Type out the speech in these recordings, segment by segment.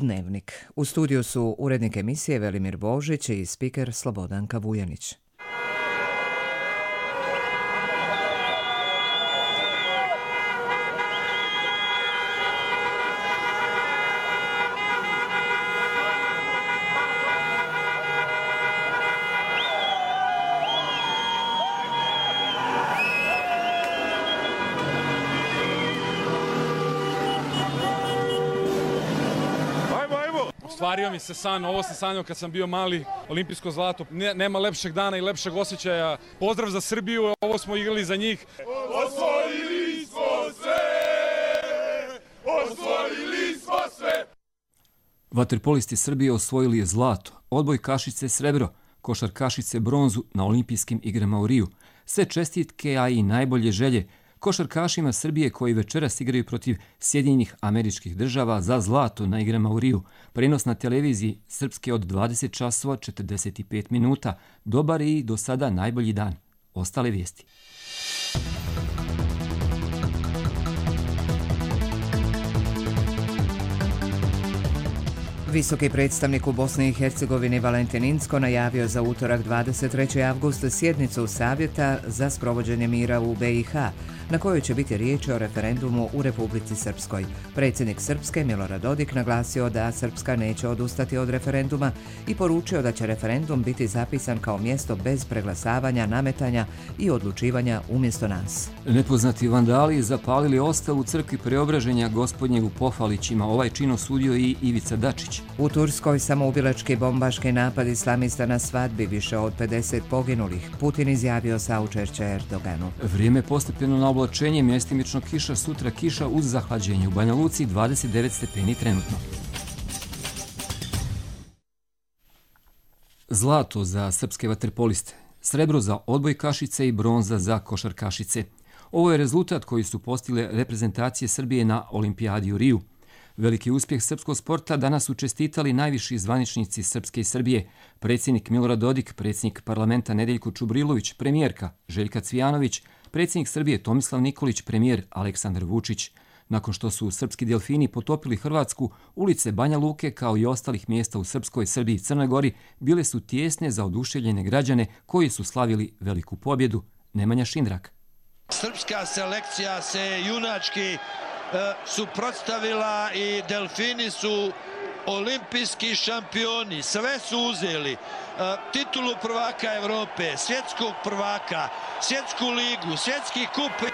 Dnevnik. U studiju su urednik emisije Velimir Božić i spiker Slobodanka Vujanić. Ostvario mi se san, ovo sam sanjao kad sam bio mali, olimpijsko zlato. Nema lepšeg dana i lepšeg osjećaja. Pozdrav za Srbiju, ovo smo igrali za njih. Osvojili smo sve! Osvojili smo sve! Vaterpolisti Srbije osvojili zlato, odbojkašice srebro, košarkašice bronzu na olimpijskim igrama u Riju. Sve čestitke, a i najbolje želje košarkašima Srbije koji večeras igraju protiv Sjedinjenih Američkih Država za zlato na igrama u Riju. Prenos na televiziji Srpske od 20 časova 45 minuta. Dobar i do sada najbolji dan. Ostale vijesti. Visoki predstavnik u Bosni i Hercegovini Valentin Incko najavio za utorak 23. avgusta sjednicu Savjeta za sprovođenje mira u BiH, na kojoj će biti riječ o referendumu u Republici Srpskoj. Predsjednik Srpske Milorad Dodik naglasio da Srpska neće odustati od referenduma i poručio da će referendum biti zapisan kao mjesto bez preglasavanja, nametanja i odlučivanja umjesto nas. Nepoznati vandali zapalili ostav u crkvi Preobraženja Gospodnjeg u Pofalićima. Ovaj čin osudio i Ivica Dačić. U Turskoj samoubilački bombaški napad islamista na svadbi, više od 50 poginulih. Putin izjavio saučešće Erdoganu. Vrijeme postepeno na oblačenje, mjestimično kiša, sutra kiša uz zahlađenje. U Banja Luci 29 stepeni trenutno. Zlato za srpske vaterpoliste, srebro za odbojkašice i bronza za košarkašice. Ovo je rezultat koji su postigli reprezentacije Srbije na Olimpijadi u Riju. Veliki uspjeh srpskog sporta danas su čestitali najviši zvaničnici Srpske i Srbije, predsjednik Milorad Dodik, predsjednik parlamenta Nedeljko Čubrilović, premijerka Željka Cvijanović, predsjednik Srbije Tomislav Nikolić, premijer Aleksandar Vučić. Nakon što su srpski delfini potopili Hrvatsku, ulice Banja Luke kao i ostalih mjesta u Srpskoj, Srbiji i Crnoj Gori bile su tijesne za oduševljene građane koji su slavili veliku pobjedu. Nemanja Šindrak. Srpska selekcija se junački suprotstavila i delfini su olimpijski šampioni. Sve su uzeli. Titulu prvaka Evrope, svjetskog prvaka, svjetsku ligu, svjetski kup.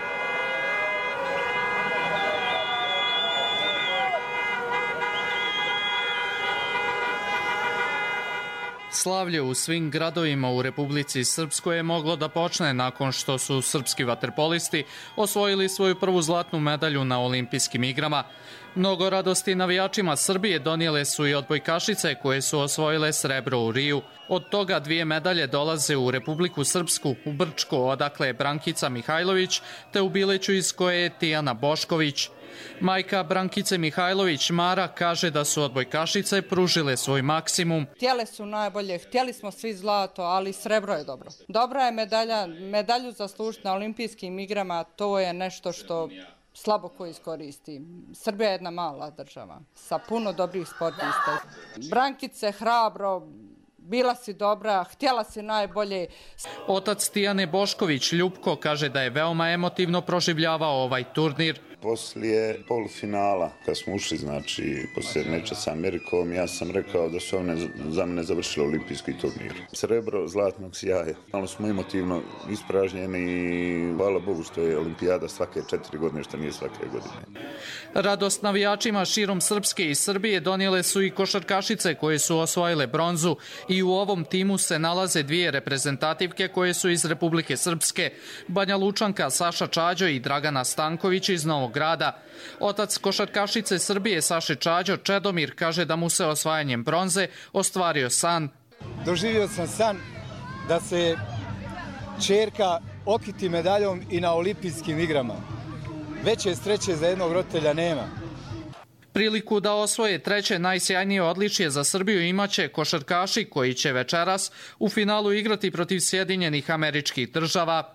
Slavlje u svim gradovima u Republici Srpskoj je moglo da počne nakon što su srpski vaterpolisti osvojili svoju prvu zlatnu medalju na olimpijskim igrama. Mnogo radosti navijačima Srbije donijele su i odbojkašice koje su osvojile srebro u Riju. Od toga 2 medalje dolaze u Republiku Srpsku, u Brčko, odakle je Brankica Mihajlović, te u Bileću iz koje je Tijana Bošković. Majka Brankice Mihajlović, Mara, kaže da su odbojkašice pružile svoj maksimum. Htjele su najbolje, htjeli smo svi zlato, ali srebro je dobro. Dobra je medalju zaslužiti na olimpijskim igrama, to je nešto što slabo ko iskoristi. Srbija je jedna mala država sa puno dobrih sportista. Brankice, hrabro, bila si dobra, htjela si najbolje. Otac Tijane Bošković, Ljupko, kaže da je veoma emotivno proživljavao ovaj turnir. Poslije polufinala, kad smo ušli, znači, poslije meča sa Amerikom, ja sam rekao da su one za mene završile olimpijski turnir. Srebro zlatnog sjaja. Malo smo emotivno ispražnjeni i hvala Bogu što je olimpijada svake 4 godine, što nije svake godine. Radost navijačima širom Srpske i Srbije donijele su i košarkašice koje su osvojile bronzu i u ovom timu se nalaze 2 reprezentativke koje su iz Republike Srpske, Banja Lučanka Saša Čađo i Dragana Stanković iz Novog Grada. Otac košarkašice Srbije Saše Čađo, Čedomir, kaže da mu se osvajanjem bronze ostvario san. Doživio sam san da se ćerka okiti medaljom i na olimpijskim igrama. Veće sreće za jednog roditelja nema. Priliku da osvoje 3. najsjajnije odličje za Srbiju imaće košarkaši koji će večeras u finalu igrati protiv Sjedinjenih Američkih Država.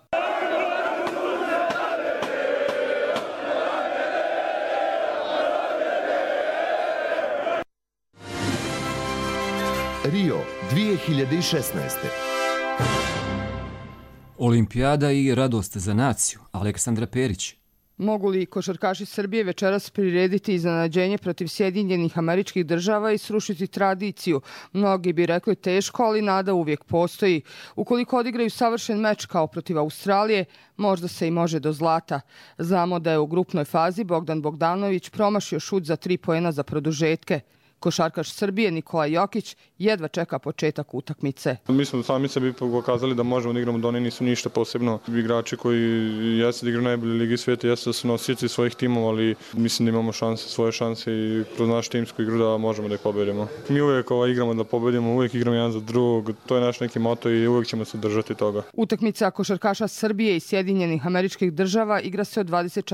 Rio 2016. Olimpijada i radost za naciju. Aleksandra Perić. Mogu li košarkaši Srbije večeras prirediti iznenađenje protiv Sjedinjenih Američkih Država i srušiti tradiciju? Mnogi bi rekli teško, ali nada uvijek postoji. Ukoliko odigraju savršen meč kao protiv Australije, možda se i može do zlata. Znamo da je u grupnoj fazi Bogdan Bogdanović promašio šut za 3 poena za produžetke. Košarkaš Srbije Nikola Jokić jedva čeka početak utakmice. Mislim da sami sebi pokazali da možemo da igramo, da oni nisu ništa posebno. Igrači koji jesu da igraju najbolje ligi svijeta, jesu da su nosioci svojih timova, ali mislim da imamo svoje šanse i kroz našu timsku igru da možemo da ih pobedimo. Mi uvijek igramo da pobedimo, uvijek igramo jedan za drugog, to je naš neki moto i uvijek ćemo se držati toga. Utakmica košarkaša Srbije i Sjedinjenih Američkih Država igra se od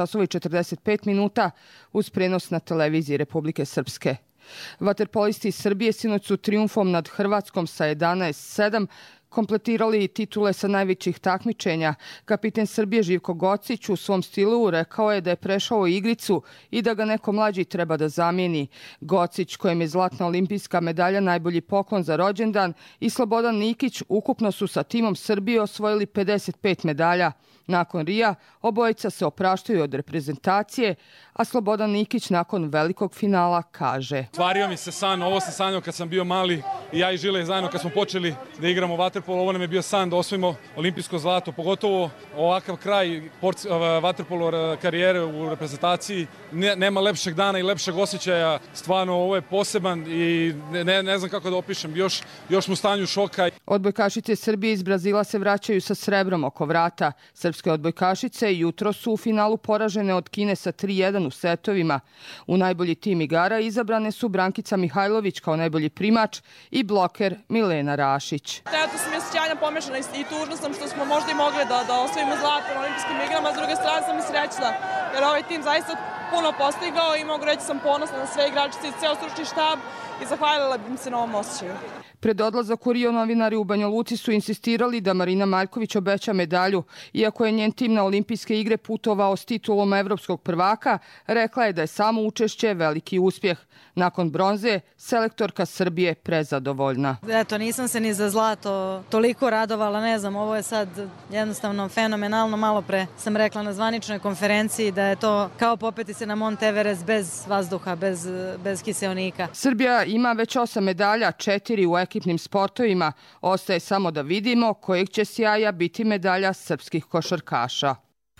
20:45 uz prenos na televiziji Republike Srpske. Vaterpolisti iz Srbije sinoć su trijumfom nad Hrvatskom sa 11-7 kompletirali titule sa najvećih takmičenja. Kapiten Srbije Živko Gocić u svom stilu rekao je da je prešao igricu i da ga neko mlađi treba da zamijeni. Gocić, kojem je zlatna olimpijska medalja najbolji poklon za rođendan, i Slobodan Nikić ukupno su sa timom Srbije osvojili 55 medalja. Nakon Rija obojica se opraštaju od reprezentacije, a Slobodan Nikić nakon velikog finala kaže: Stvario mi se san, ovo sam sanjao kad sam bio mali i ja i Žile zajedno kad smo počeli da igramo vaterpolo, ovo nam je bio san da osvojimo olimpijsko zlato, pogotovo ovakav kraj vaterpolo karijere u reprezentaciji. Nema lepšeg dana i lepšeg osjećaja, stvarno ovo je poseban i ne znam kako da opišem, još mu stanju šoka. Odbojkašice Srbije iz Brazila se vraćaju sa srebrom oko vrata. Srpske odbojkašice jutro su u finalu poražene od Kine sa 3:1 u setovima. U najbolji tim igara izabrane su Brankica Mihajlović kao najbolji primač i bloker Milena Rašić. Trenutno sam osjećanja pomešana i tužna sam što smo možda i mogli da osvojimo zlato na olimpijskim igrama, a s druge strane sam i srećna jer ovaj tim zaista puno postigao i mogu reći sam ponosna na sve igračice i ceo stručni štab i zahvalila bih im se na ovom osjećaju. Pred odlazak u Rio novinari u Banja Luci su insistirali da Marina Maljković obeća medalju. Iako je njen tim na olimpijske igre putovao s titulom evropskog prvaka, rekla je da je samo učešće veliki uspjeh. Nakon bronze, selektorka Srbije prezadovoljna. Eto, nisam se ni za zlato toliko radovala, ne znam, ovo je sad jednostavno fenomenalno. Malo pre sam rekla na zvaničnoj konferenciji da je to kao popeti se na Mont Everest bez vazduha, bez kiseonika. Srbija ima već 8 medalja, 4 u ekipnim sportovima. Ostaje samo da vidimo kojeg će sjaja biti medalja srpskih košarkaša.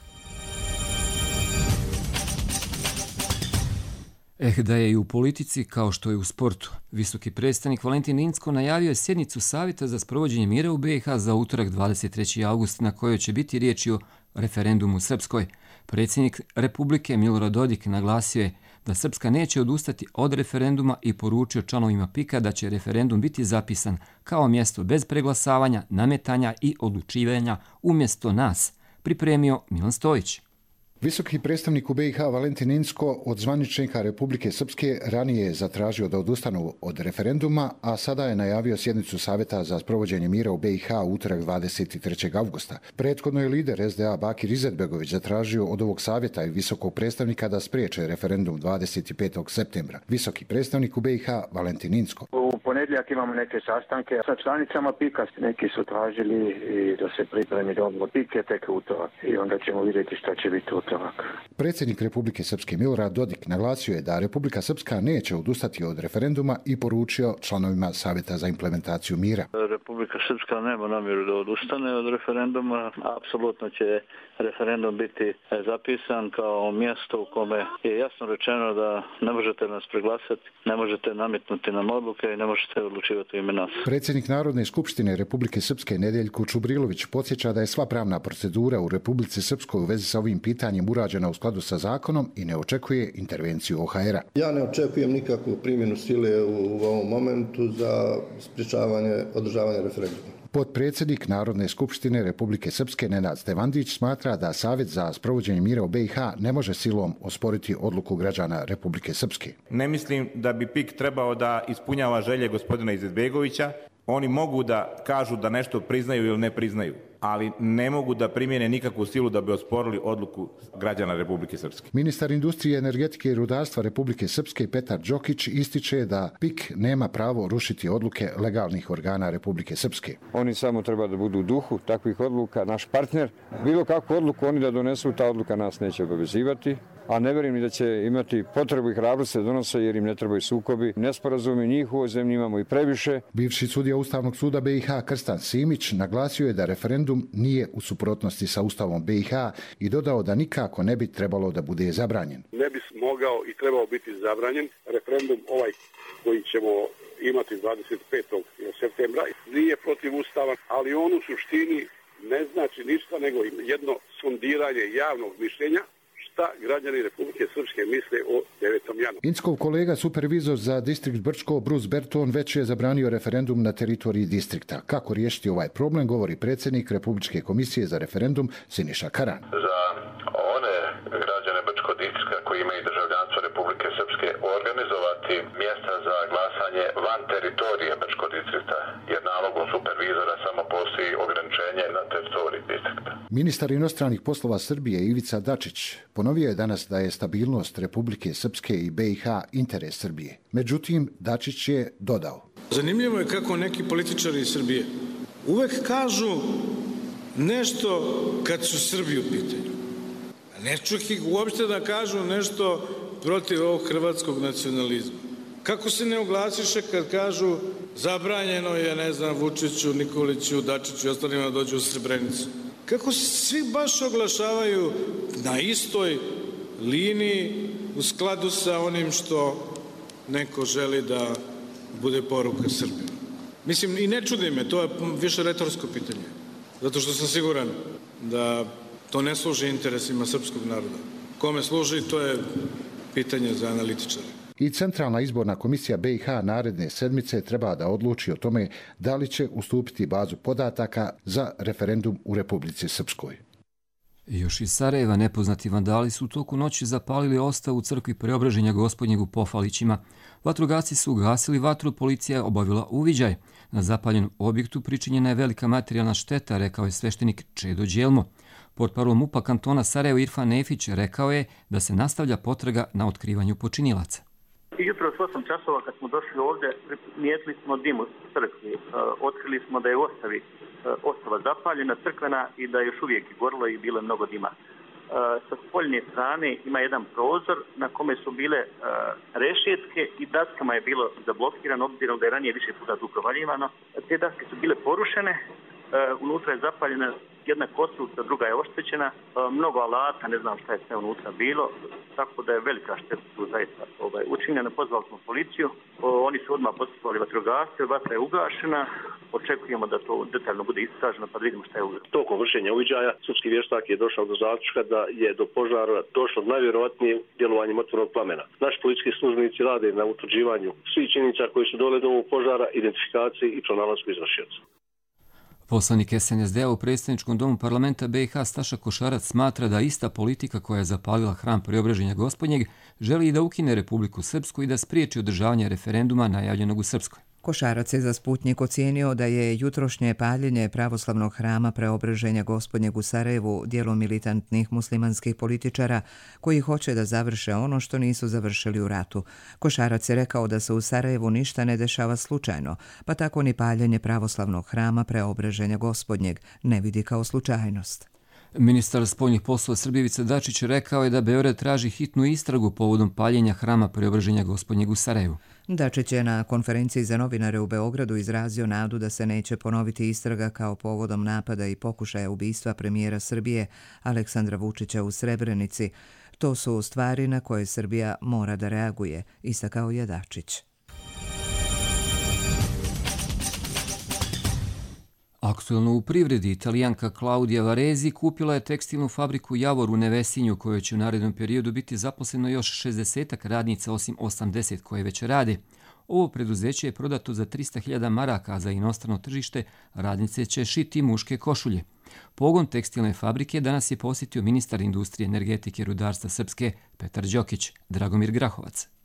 Da je i u politici kao što je u sportu. Visoki predstavnik Valentin Incko najavio je sjednicu Savjeta za sprovođenje mira u BiH za utorak 23. august na kojoj će biti riječi o referendumu u Srpskoj. Predsjednik Republike Milorad Dodik naglasio je da Srpska neće odustati od referenduma i poručio članovima PIK-a da će referendum biti zapisan kao mjesto bez preglasavanja, nametanja i odlučivanja umjesto nas, pripremio Milan Stojić. Visoki predstavnik u BiH Valentin Incko od zvaničnika Republike Srpske ranije je zatražio da odustanu od referenduma, a sada je najavio sjednicu Savjeta za sprovođenje mira u BiH utorak 23. augusta. Prethodno je lider SDA Bakir Izetbegović zatražio od ovog savjeta i visokog predstavnika da spriječe referendum 25. septembra. Visoki predstavnik u BiH Valentin Incko. U ponedjeljak imamo neke sastanke sa članicama PIK-a. Neki su tražili da se pripremi dogovor PIK-a tek utorak i onda ćemo vidjeti šta će biti utorak. Predsjednik Republike Srpske Milorad Dodik naglasio je da Republika Srpska neće odustati od referenduma i poručio članovima Savjeta za implementaciju mira. Republika Srpska nema namjeru da odustane od referenduma. Apsolutno će referendum biti zapisan kao mjesto u kome je jasno rečeno da ne možete nas preglasati, ne možete nametnuti nam odluke i ne možete odlučivati u ime nas. Predsjednik Narodne skupštine Republike Srpske Nedeljko Čubrilović podsjeća da je sva pravna procedura u Republici Srpskoj u vezi sa ovim pitanjem urađena u skladu sa zakonom i ne očekuje intervenciju OHR-a. Ja ne očekujem nikakvu primjenu sile u ovom momentu za sprječavanje održavanja referenduma. Potpredsjednik Narodne skupštine Republike Srpske Nenad Stevandić smatra da Savjet za sprovođenje mira u BiH ne može silom osporiti odluku građana Republike Srpske. Ne mislim da bi PIK trebao da ispunjava želje gospodina Izetbegovića. Oni mogu da kažu da nešto priznaju ili ne priznaju, ali ne mogu da primjene nikakvu silu da bi osporili odluku građana Republike Srpske. Ministar industrije, energetike i rudarstva Republike Srpske Petar Đokić ističe da PIK nema pravo rušiti odluke legalnih organa Republike Srpske. Oni samo treba da budu u duhu takvih odluka, naš partner. Bilo kakvu odluku oni da donesu, ta odluka nas neće obavezivati, a ne verujem ni da će imati potrebu i hrabrost da donose jer im ne trebaju sukobi, nesporazumi, njih u ovoj zemlji imamo i previše. Bivši sudija Ustavnog suda BiH Krstan Simić naglasio je da referendum nije u suprotnosti sa Ustavom BiH i dodao da nikako ne bi trebalo da bude zabranjen. Ne bi mogao i trebao biti zabranjen referendum ovaj koji ćemo imati 25. septembra. Nije protiv Ustava, ali on u suštini ne znači ništa nego jedno sondiranje javnog mišljenja šta građani Republike Srpske misle o 9. januara. Inckov kolega supervizor za distrikt Brčko Bruce Berton već je zabranio referendum na teritoriji distrikta. Kako riješiti ovaj problem, govori predsjednik Republičke komisije za referendum Siniša Karan. Za one građane Brčko distrikta koji imaju državljanstvo Republike Srpske organizovati mjesta za glasanje van teritorije Brčko distrikta, jer nalogom supervizora samo postoji ograničenje na teritoriji distrikta. Ministar inostranih poslova Srbije Ivica Dačić ponovio je danas da je stabilnost Republike Srpske i BiH interes Srbije. Međutim, Dačić je dodao. Zanimljivo je kako neki političari iz Srbije uvek kažu nešto kad su Srbi u pitanju. Ne čuh ih uopšte da kažu nešto protiv ovog hrvatskog nacionalizma. Kako se ne oglasiše kad kažu zabranjeno je, ne znam, Vučiću, Nikoliću, Dačiću i ostalima da dođu u Srebrenicu. Kako se svi baš oglašavaju na istoj liniji u skladu sa onim što neko želi da bude poruka Srbima. Mislim, i ne čudi me, to je više retorsko pitanje. Zato što sam siguran da to ne služi interesima srpskog naroda. Kome služi, to je pitanje za analitičare. I Centralna izborna komisija BiH naredne sedmice treba da odluči o tome da li će ustupiti bazu podataka za referendum u Republici Srpskoj. Još iz Sarajeva nepoznati vandali su u toku noći zapalili ostav u crkvi Preobraženja Gospodnjeg u Pofalićima. Vatrogasci su ugasili vatru, policija je obavila uviđaj. Na zapaljenom objektu pričinjena je velika materijalna šteta, rekao je sveštenik Čedo Đelmo. Portparol MUP-a kantona Sarajevo Irfan Nefić rekao je da se nastavlja potraga na otkrivanju počinilaca. Jutro s 8 časova kad smo došli ovdje, primijetili smo dim u crkvi. Otkrili smo da je u ostavi ostava zapaljena crkvena i da je još uvijek gorilo i bilo mnogo dima. Sa spoljne strane ima jedan prozor na kome su bile rešetke i daskama je bilo zablokirano, obzirom da je ranije više puta tu provaljivano. Te daske su bile porušene, unutra je zapaljena jedna kosturca, druga je oštećena, mnogo alata, ne znam šta je sve unutra bilo, tako da je velika šteta tu zaista učinjena. Pozvali smo policiju, oni su odmah poslali vatrogasce, vatra je ugašena, očekujemo da to detaljno bude istraženo pa da vidimo šta je uzrok. Tokom vršenja uviđaja sudski vještak je došao do zaključka da je do požara došlo najvjerovatnije djelovanjem otvorenog plamena. Naši policijski službenici rade na utvrđivanju svih činjenica koji su doveli do ovog požara, identifikaciji i pronalasku izvršioca. Poslanik SNSD-a u predstavničkom domu parlamenta BiH Staša Košarac smatra da ista politika koja je zapalila hram Preobraženja Gospodnjeg želi i da ukine Republiku Srpsku i da spriječi održavanje referenduma najavljenog u Srpskoj. Košarac je za Sputnjik ocijenio da je jutrošnje paljenje pravoslavnog hrama Preobraženja Gospodnjeg u Sarajevu djelo militantnih muslimanskih političara koji hoće da završe ono što nisu završili u ratu. Košarac je rekao da se u Sarajevu ništa ne dešava slučajno, pa tako ni paljenje pravoslavnog hrama Preobraženja Gospodnjeg ne vidi kao slučajnost. Ministar spoljnih poslova Srbije Ivica Dačić rekao je da Beograd traži hitnu istragu povodom paljenja hrama Preobraženja Gospodnjeg u Sarajevu. Dačić je na konferenciji za novinare u Beogradu izrazio nadu da se neće ponoviti istraga kao povodom napada i pokušaja ubistva premijera Srbije Aleksandra Vučića u Srebrenici. To su stvari na koje Srbija mora da reaguje, istakao je Dačić. Aktuelno u privredi, Italijanka Klaudija Varezi kupila je tekstilnu fabriku Javor u Nevesinju, kojoj će u narednom periodu biti zaposleno još 60 radnica osim 80 koje već rade. Ovo preduzeće je prodato za 300.000 maraka, a za inostrano tržište radnice će šiti muške košulje. Pogon tekstilne fabrike danas je posjetio ministar industrije, energetike i rudarstva Srpske Petar Đokić. Dragomir Grahovac.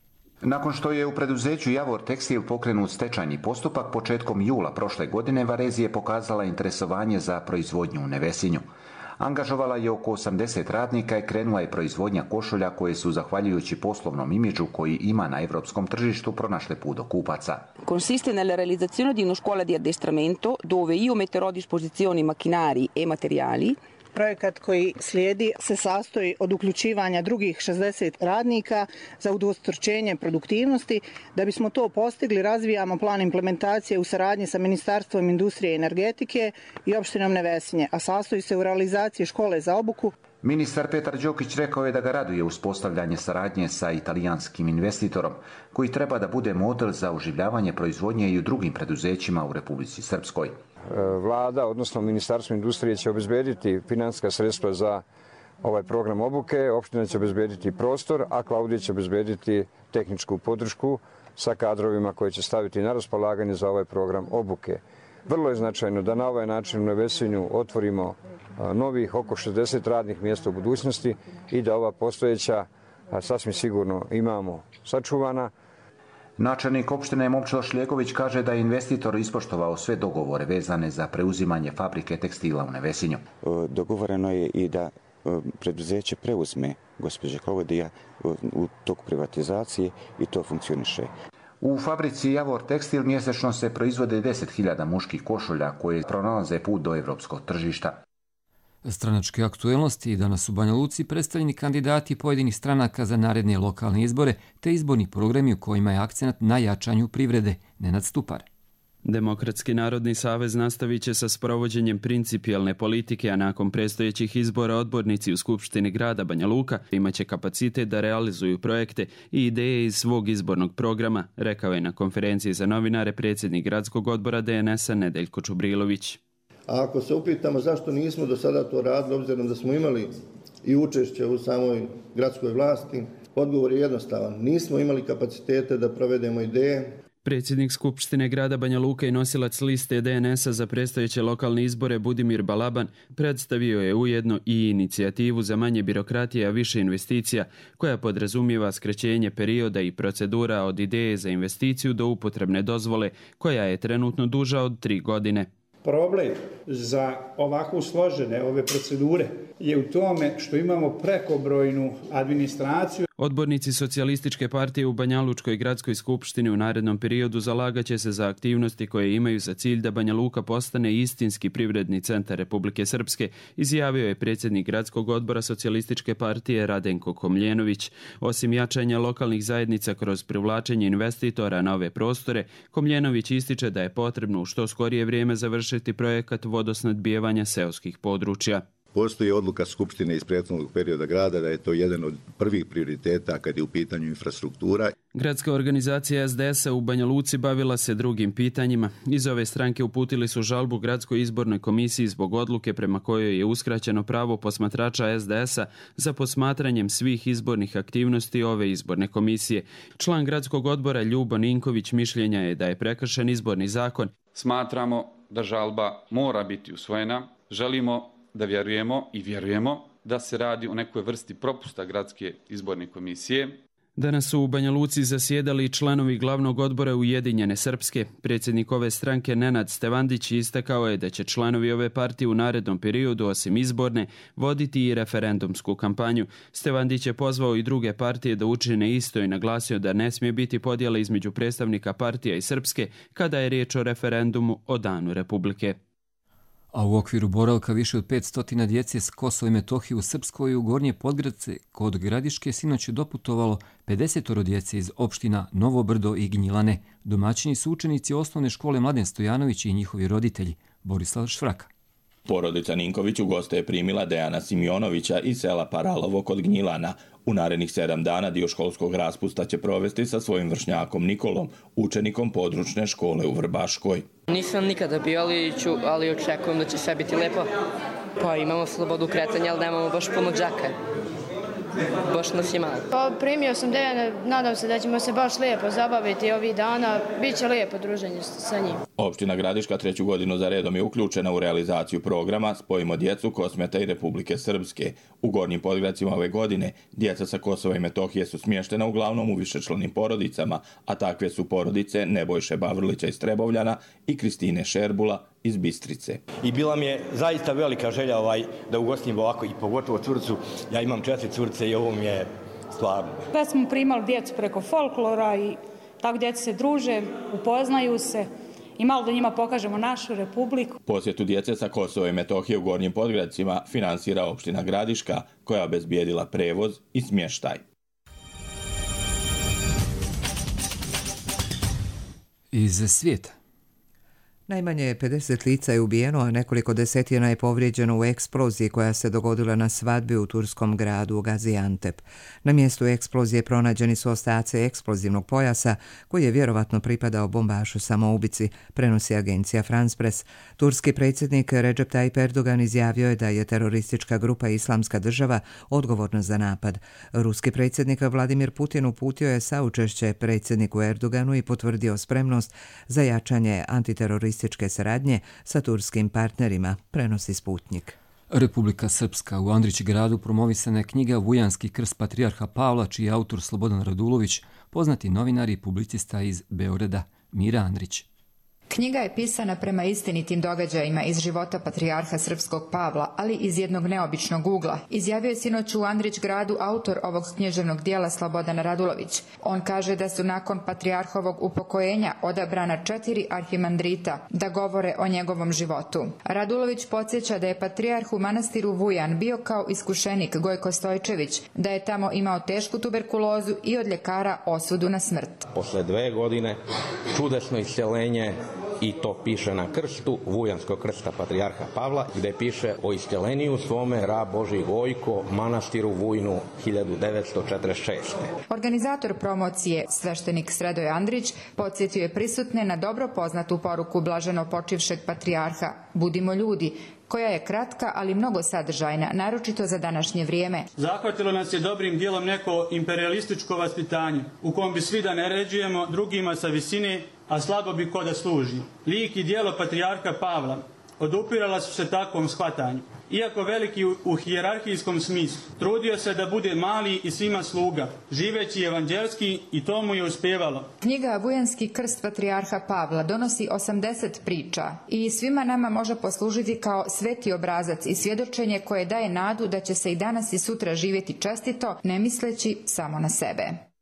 Nakon što je u preduzeću Javor Tekstil pokrenut stečajni postupak, početkom jula prošle godine Varezi je pokazala interesovanje za proizvodnju u Nevesinju. Angažovala je oko 80 radnika i krenula je proizvodnja košulja koje su, zahvaljujući poslovnom imidžu koji ima na evropskom tržištu, pronašle put do kupaca. Consiste nella realizzazione di una scuola di addestramento dove io metterò a disposizione macchinari e materiali. Projekat koji slijedi se sastoji od uključivanja drugih 60 radnika za udvostručenje produktivnosti. Da bismo to postigli, razvijamo plan implementacije u saradnji sa Ministarstvom industrije i energetike i opštinom Nevesinje, a sastoji se u realizaciji škole za obuku. Ministar Petar Đokić rekao je da ga raduje uspostavljanje saradnje sa italijanskim investitorom, koji treba da bude model za oživljavanje proizvodnje i u drugim preduzećima u Republici Srpskoj. Vlada, odnosno Ministarstvo industrije, će obezbediti finansijska sredstva za ovaj program obuke, opština će obezbediti prostor, a Klaudija će obezbediti tehničku podršku sa kadrovima koje će staviti na raspolaganje za ovaj program obuke. Vrlo je značajno da na ovaj način u Nevesinju otvorimo novih oko 60 radnih mjesta u budućnosti i da ova postojeća sasvim sigurno imamo sačuvana. Načelnik opštine Momčilo Šljegović kaže da je investitor ispoštovao sve dogovore vezane za preuzimanje fabrike tekstila u Nevesinju. Dogovoreno je i da preduzeće preuzme gospođa Klaudija u toku privatizacije i to funkcioniše. U fabrici Javor Tekstil mjesečno se proizvode 10.000 muških košulja koje pronalaze put do evropskog tržišta. Stranačke aktuelnosti danas u Banja Luci predstavljeni kandidati pojedinih stranaka za naredne lokalne izbore te izborni programi u kojima je akcenat na jačanju privrede. Nenad Stupar. Demokratski narodni savez nastavit će sa sprovođenjem principijelne politike, a nakon predstojećih izbora odbornici u Skupštini grada Banja Luka imaće kapacitet da realizuju projekte i ideje iz svog izbornog programa, rekao je na konferenciji za novinare predsjednik gradskog odbora DNS-a Nedeljko Čubrilović. A ako se upitamo zašto nismo do sada to radili, obzirom da smo imali i učešće u samoj gradskoj vlasti, odgovor je jednostavan. Nismo imali kapacitete da provedemo ideje. Predsjednik Skupštine grada Banja Luka i nosilac liste DNS-a za predstojeće lokalne izbore Budimir Balaban predstavio je ujedno i inicijativu za manje birokratije, a više investicija, koja podrazumijeva skraćenje perioda i procedura od ideje za investiciju do upotrebne dozvole, koja je trenutno duža od 3 godine. Problem za ovako složene ove procedure je u tome što imamo prekobrojnu administraciju. Odbornici Socijalističke partije u Banja Lučkoj gradskoj skupštini u narednom periodu zalagaće se za aktivnosti koje imaju za cilj da Banja Luka postane istinski privredni centar Republike Srpske, izjavio je predsjednik gradskog odbora Socijalističke partije Radenko Komljenović. Osim jačanja lokalnih zajednica kroz privlačenje investitora na ove prostore, Komljenović ističe da je potrebno u što skorije vrijeme završiti projekat vodosnadbijevanja seoskih područja. Postoji odluka Skupštine iz prethodnog perioda grada da je to jedan od prvih prioriteta kad je u pitanju infrastruktura. Gradska organizacija SDS-a u Banja Luci bavila se drugim pitanjima. Iz ove stranke uputili su žalbu Gradskoj izbornoj komisiji zbog odluke prema kojoj je uskraćeno pravo posmatrača SDS-a za posmatranjem svih izbornih aktivnosti ove izborne komisije. Član gradskog odbora Ljubo Ninković mišljenja je da je prekršen izborni zakon. Smatramo da žalba mora biti usvojena. Želimo da vjerujemo da se radi o nekoj vrsti propusta Gradske izborne komisije. Danas su u Banja Luci zasjedali članovi glavnog odbora Ujedinjene Srpske. Predsjednik ove stranke Nenad Stevandić istakao je da će članovi ove partije u narednom periodu, osim izborne, voditi i referendumsku kampanju. Stevandić je pozvao i druge partije da učine isto i naglasio da ne smije biti podjela između predstavnika partija i Srpske kada je riječ o referendumu o Danu Republike. A u okviru boravka više od 500 djece s Kosova i Metohije u Srpskoj i u Gornje Podgradce kod Gradiške sinoć je doputovalo 50 djece iz opština Novo Brdo i Gnjilane. Domaćini su učenici osnovne škole Mladen Stojanović i njihovi roditelji. Borislav Švraka. Porodica Ninković u goste je primila Dejana Simjonovića iz sela Paralovo kod Gnjilana. U narednih 7 dana dio školskog raspusta će provesti sa svojim vršnjakom Nikolom, učenikom područne škole u Vrbaškoj. Nisam nikada bio, ali očekujem da će sve biti lepo. Pa imamo slobodu kretanja, ali nemamo baš puno đaka. baš nas je malo. Pa primio sam Dejana, nadam se da ćemo se baš lijepo zabaviti ovih dana, bit će lijepo druženje sa njim. Opština Gradiška 3. godinu za redom je uključena u realizaciju programa Spojimo djecu Kosmeta i Republike Srpske. U Gornjim Podgradcima ove godine djeca sa Kosova i Metohije su smještena uglavnom u višečlanim porodicama, a takve su porodice Nebojše Bavrlića iz Trebovljana i Kristine Šerbula iz Bistrice. I bila mi je zaista velika želja da ugostim ovako i pogotovo curcu. Ja imam 4 curce i ovo mi je stvarno. Pa smo primali djecu preko folklora i tako djeca se druže, upoznaju se i malo da njima pokažemo našu republiku. Posjetu djece sa Kosova i Metohije u Gornjim Podgradcima finansira opština Gradiška, koja je obezbijedila prevoz i smještaj. Iz svijeta. Najmanje 50 lica je ubijeno, a nekoliko desetina je povrijeđeno u eksploziji koja se dogodila na svadbi u turskom gradu Gaziantep. Na mjestu eksplozije pronađeni su ostaci eksplozivnog pojasa koji je vjerovatno pripadao bombašu samoubici, prenosi agencija France Press. Turski predsjednik Recep Tayyip Erdogan izjavio je da je teroristička grupa Islamska država odgovorna za napad. Ruski predsjednik Vladimir Putin uputio je saučešće predsjedniku Erdoganu i potvrdio spremnost za jačanje antiterorističke saradnje sa turskim partnerima, prenosi Sputnik. Republika Srpska. U Andrićgradu promovisana je knjiga Vujanski krst patrijarha Pavla, čiji je autor Slobodan Radulović, poznati novinar i publicista iz Beograda. Mira Andrić. Knjiga je pisana prema istinitim događajima iz života patrijarha srpskog Pavla, ali iz jednog neobičnog ugla. Izjavio je sinoć u Andrićgradu autor ovog književnog dijela Slobodan Radulović. On kaže da su nakon patrijarhovog upokojenja odabrana 4 arhimandrita da govore o njegovom životu. Radulović podsjeća da je patrijarh u manastiru Vujan bio kao iskušenik Gojko Stojčević, da je tamo imao tešku tuberkulozu i od ljekara osudu na smrt. Posle 2 godine čudesno isceljenje, i to piše na krstu Vujanskog krsta patrijarha Pavla, gde piše o isceljeniju svome rab Božji Gojko, manastiru Vujnu 1946. Organizator promocije, sveštenik Sredoj Andrić, podsjetio je prisutne na dobro poznatu poruku blaženo počivšeg patrijarha Budimo ljudi, koja je kratka, ali mnogo sadržajna, naročito za današnje vrijeme. Zahvatilo nas je dobrim dijelom neko imperialističko vaspitanje, u kom bi svi da naređujemo drugima sa visine, a slabo bi ko da služi. Lik i dijelo patrijarha Pavla odupirala su se takvom shvatanju. Iako veliki u hijerarhijskom smislu, trudio se da bude mali i svima sluga, živeći evanđelski, i to mu je uspjevalo. Knjiga Vujanski krst patrijarha Pavla donosi 80 priča i svima nama može poslužiti kao sveti obrazac i svjedočenje koje daje nadu da će se i danas i sutra živjeti čestito, ne misleći samo na sebe.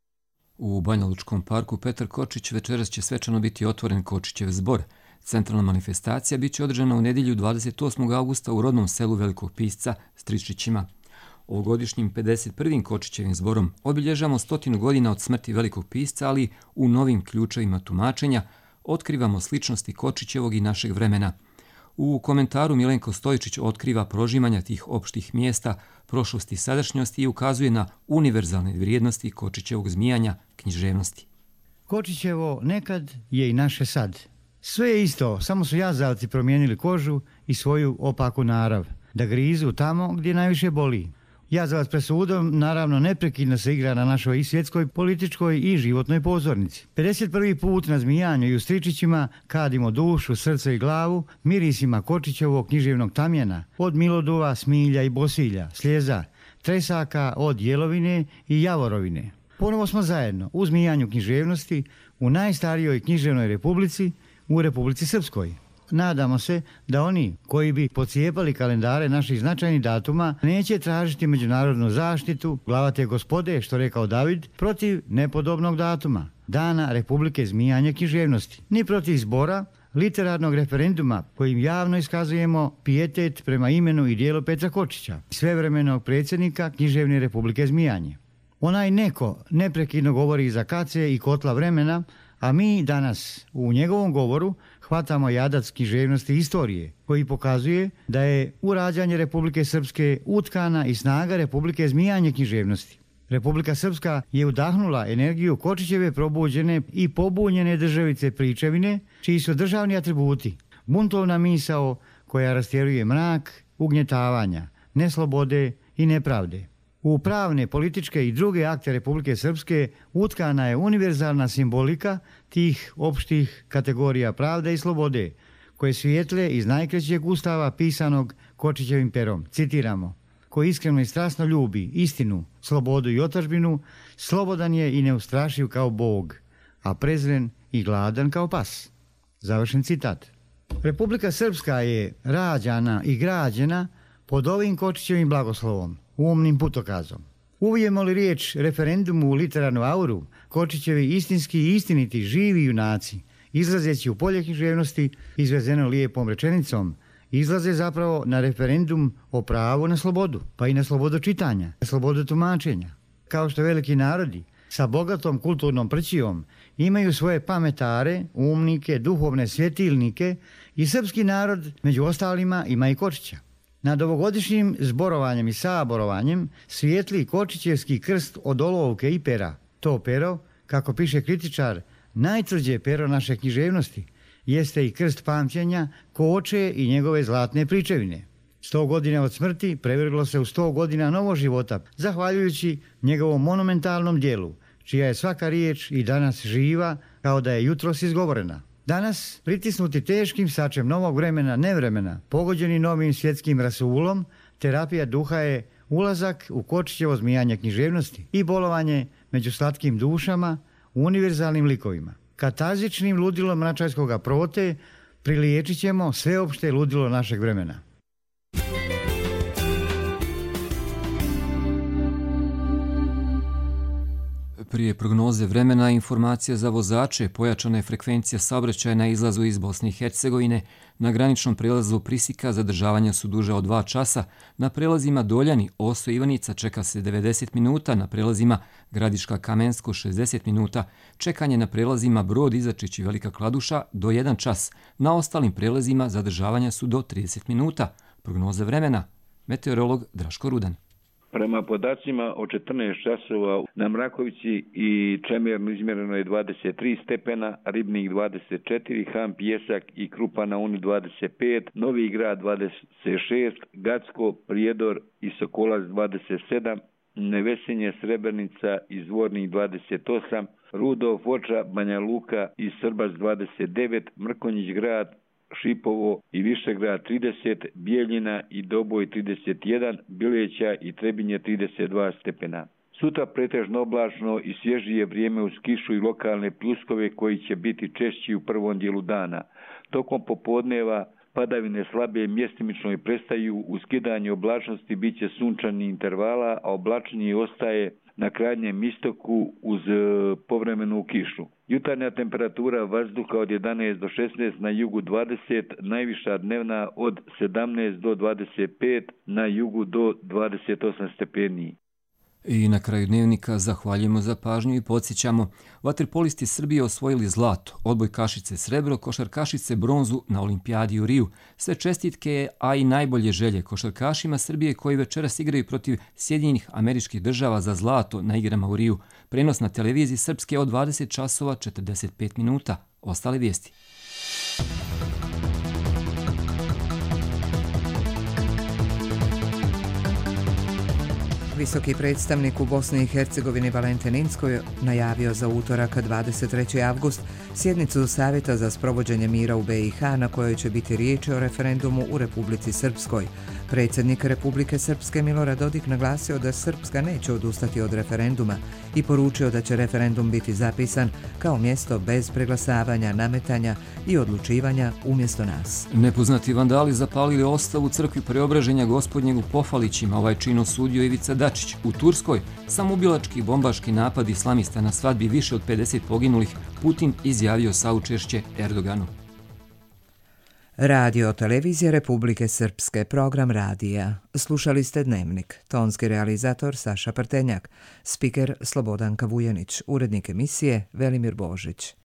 U Banjalučkom parku Petar Kočić večeras će svečano biti otvoren Kočićev zbor. Centralna manifestacija bit će održana u nedjelju 28. augusta u rodnom selu Velikog Pisca Stričićima. Ovogodišnjim 51. Kočićevim zborom obilježamo 100 godina od smrti Velikog Pisca, ali u novim ključevima tumačenja otkrivamo sličnosti Kočićevog i našeg vremena. U komentaru Milenko Stojičić otkriva prožimanja tih opštih mjesta, prošlosti i sadašnjosti i ukazuje na univerzalne vrijednosti Kočićevog zmijanja književnosti. Kočićevo nekad je i naše sad. Sve je isto, samo su jazavci promijenili kožu i svoju opaku narav, da grizu tamo gdje najviše boli. Jazavac pred sudom naravno neprekidno se igra na našoj i svjetskoj, političkoj i životnoj pozornici. 51. put na zmijanju i u Stričićima kadimo dušu, srce i glavu mirisima Kočićevog književnog tamjena, od Miloduva, Smilja i Bosilja, Sljeza, Tresaka, od Jelovine i Javorovine. Ponovo smo zajedno u zmijanju književnosti u najstarijoj književnoj republici, u Republici Srpskoj. Nadamo se da oni koji bi pocijepali kalendare naših značajnih datuma neće tražiti međunarodnu zaštitu glavate gospode, što rekao David, protiv nepodobnog datuma, Dana Republike zmijanja književnosti, ni protiv zbora literarnog referenduma kojim javno iskazujemo pijetet prema imenu i dijelu Petra Kočića, svevremenog predsjednika Književne Republike zmijanje. Onaj neko neprekidno govori iza kace i kotla vremena, a mi danas u njegovom govoru hvatamo jadac književnosti istorije, koji pokazuje da je u rađanje Republike Srpske utkana i snaga Republike zmijanje književnosti. Republika Srpska je udahnula energiju Kočićeve probuđene i pobunjene državice pričevine, čiji su državni atributi buntovna misao koja rastjeruje mrak ugnjetavanja, neslobode i nepravde. U pravne, političke i druge akte Republike Srpske utkana je univerzalna simbolika tih opštih kategorija pravde i slobode, koje svijetle iz najkraćeg ustava pisanog Kočićevim perom. Citiramo: ko iskreno i strasno ljubi istinu, slobodu i otadžbinu, slobodan je i neustrašiv kao Bog, a prezren i gladan kao pas. Završen citat. Republika Srpska je rađana i građena pod ovim Kočićevim blagoslovom, umnim putokazom. Uvijemo li riječ referendumu u literarnu auru, Kočićevi istinski i istiniti živi junaci, izlazeći u polje književnosti, izvezeno lijepom rečenicom, izlaze zapravo na referendum o pravu na slobodu, pa i na slobodu čitanja, na slobodu tumačenja. Kao što veliki narodi sa bogatom kulturnom prćijom imaju svoje pametare, umnike, duhovne svjetilnike, i srpski narod među ostalima ima i Kočića. Nad ovogodišnjim zborovanjem i saborovanjem svijetli Kočićevski krst od olovke i pera. To pero, kako piše kritičar, najtvrđe pero naše književnosti, jeste i krst pamćenja Koče i njegove zlatne pričevine. 100 godina od smrti prevrglo se u 100 godina novog života, zahvaljujući njegovom monumentalnom dijelu, čija je svaka riječ i danas živa kao da je jutros izgovorena. Danas, pritisnuti teškim sačem novog vremena, nevremena, pogođeni novim svjetskim rasulom, terapija duha je ulazak u Kočićevo zmijanje književnosti i bolovanje među slatkim dušama, univerzalnim likovima. Katarzičnim ludilom mračarskoga prote priliječit ćemo sveopšte ludilo našeg vremena. Prije prognoze vremena, informacija za vozače, pojačana je frekvencija saobraćaja na izlazu iz Bosne i Hercegovine. Na graničnom prelazu Prisika zadržavanja su duža od 2 časa, na prelazima Doljani, Oso i Ivanica čeka se 90 minuta, na prelazima Gradiška Kamensko 60 minuta, čekanje na prelazima Brod, Izačić i Velika Kladuša do 1 čas, na ostalim prelazima zadržavanja su do 30 minuta. Prognoza vremena, meteorolog Draško Rudan. Prema podacima od 14 časova na Mrakovici i Čemernu izmjereno je 23 stepena, Ribnik 24, Han Pijesak i Krupa na Uni 25, Novi Grad 26, Gacko, Prijedor i Sokolac 27, Nevesinje, Srebrenica i Zvornik 28, Rudo, Foča, Banja Luka i Srbac 29, Mrkonjić Grad, Šipovo i Višegrad 30, Bijeljina i Doboj 31, Bileća i Trebinje 32 stepena. Sutra pretežno oblačno i svježije vrijeme uz kišu i lokalne pljuskove koji će biti češći u prvom dijelu dana. Tokom popodneva padavine slabe mjestimično i prestaju, u skidanju oblačnosti bit će sunčani intervala, a oblačnije ostaje na krajnjem istoku uz povremenu kišu. Jutarnja temperatura vazduha od 11 do 16, na jugu 20, najviša dnevna od 17 do 25, na jugu do 28 stepeni. I na kraju dnevnika zahvaljujemo za pažnju i podsjećamo, vaterpolisti Srbije osvojili zlato, odbojkašice srebro, košarkašice bronzu na olimpijadi u Riju. Sve čestitke, a i najbolje želje košarkašima Srbije koji večeras igraju protiv Sjedinjenih Američkih Država za zlato na igrama u Riju. Prenos na televiziji Srpske od 20 časova 45 minuta. Ostale vijesti. Visoki predstavnik u Bosni i Hercegovini Valentin Inzko najavio za utorak 23. avgust sjednicu Savjeta za sprovođenje mira u BiH na kojoj će biti riječ o referendumu u Republici Srpskoj. Predsjednik Republike Srpske Milorad Dodik naglasio da Srpska neće odustati od referenduma i poručio da će referendum biti zapisan kao mjesto bez preglasavanja, nametanja i odlučivanja umjesto nas. Nepoznati vandali zapalili ostavu crkvi Preobraženja Gospodnjeg u Pofalićima. Ovaj čin osudio Ivica Dačić. U Turskoj samoubilački bombaški napad islamista na svadbi, više od 50 poginulih, Putin izjavio saučešće Erdoganu. Radio televizija Republike Srpske, program radija. Slušali ste Dnevnik. Tonski realizator Saša Prtenjak, spiker Slobodanka Vujanić, urednik emisije Velimir Božić.